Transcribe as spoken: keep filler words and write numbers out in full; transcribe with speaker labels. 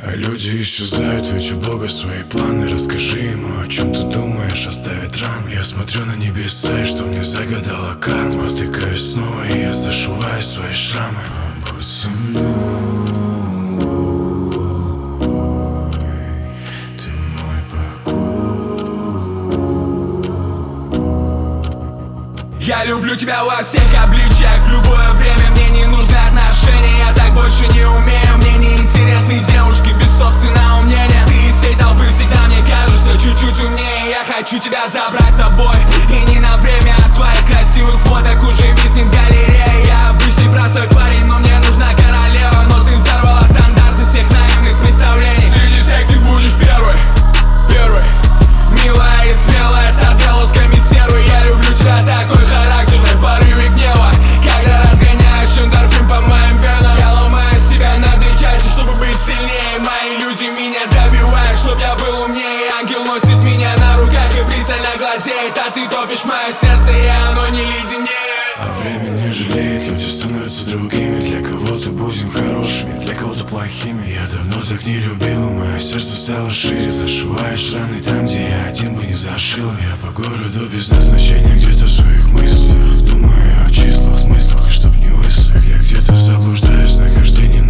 Speaker 1: А люди исчезают, ведь у Бога свои планы. Расскажи ему, о чем ты думаешь, оставит ран. Я смотрю на небеса, и что мне загадала карма. Спотыкаюсь снова, и я зашиваю свои шрамы. Побудь со мной, ты мой покой.
Speaker 2: Я люблю тебя во всех обличиях, в любое время. Мне не нужны отношения, я так больше не умею. Мне не интересны девушки без собственного мнения. Ты из всей толпы всегда мне кажешься чуть-чуть умнее. Я хочу тебя забрать с собой, и не на время. От твоих красивых фоток уже виснет галерея. Я обычный простой парень, но мне нужна королева. Но ты взорвала стандарты всех наивных представлений. Среди всех ты будешь первой, первой. Милая и смелая, с отголосками серой. Я люблю тебя такой характерной, в порыве гнева. Когда разгоняешь эндорфин по моим венам. Я ломаю себя на две части, чтобы быть сильнее. Мои люди меня добивают, чтоб я был умнее. Ангел носит меня на руках и пристально глазеет. А ты топишь мое сердце, и оно не леденеет.
Speaker 1: А время не жалеет, люди становятся другими. Для кого-то будем хорошими, для кого-то плохими. Я давно так не любил, мое сердце стало шире. Зашиваешь раны там, где я один бы не зашил. Я по городу без назначения, где-то в своих мыслях. Думаю о числах, смыслах, и чтоб не высох. Я где-то заблуждаюсь, нахождение